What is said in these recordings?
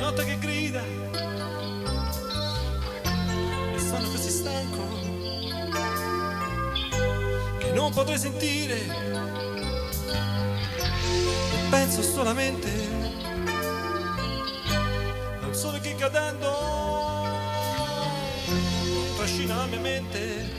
notte che grida e sono così stanco che non potrei sentire e penso solamente al sole che cadendo trascina la mia mente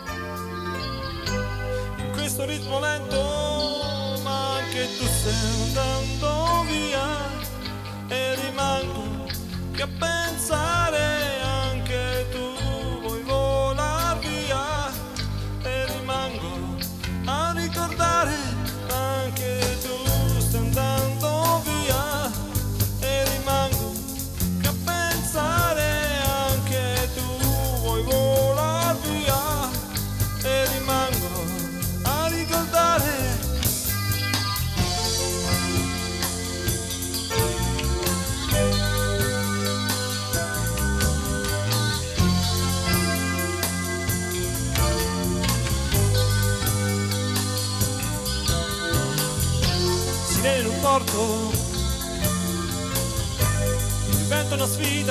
in questo ritmo lento, ma anche tu stai andando via e rimango che a pensare anche tu vuoi volar via e rimango a ricordare anche tu stai andando via e rimango che a pensare anche tu vuoi volar via e rimango a ricordare. Si viene in un porto, diventa una sfida,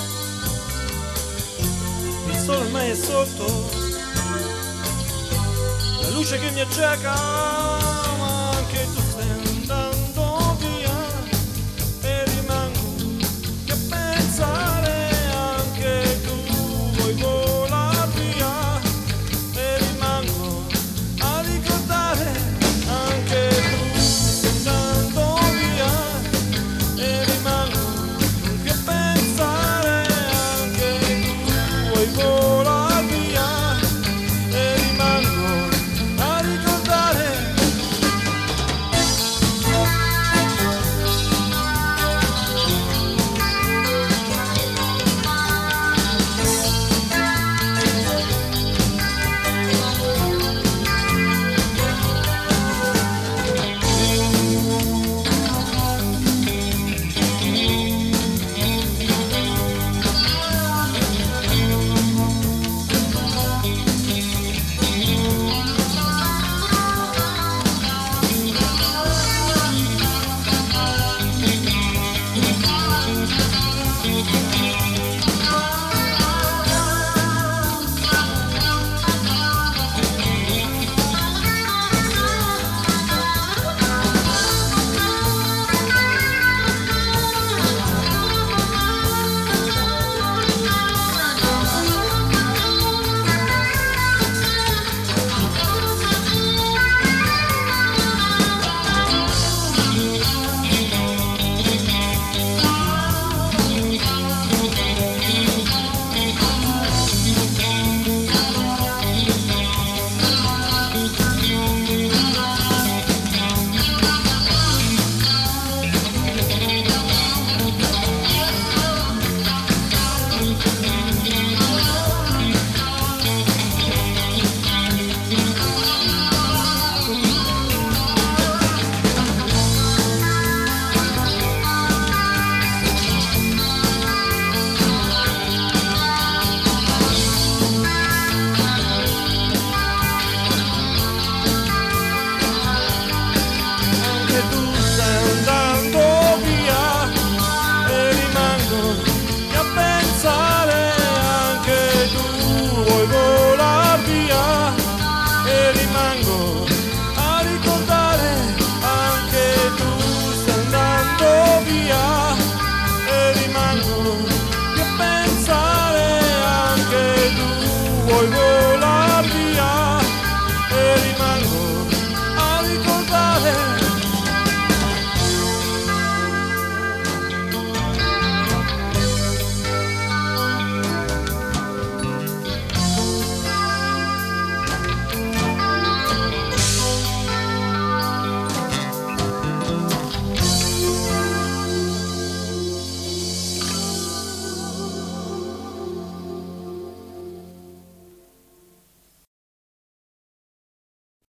il sole ormai è sotto, la luce che mi acceca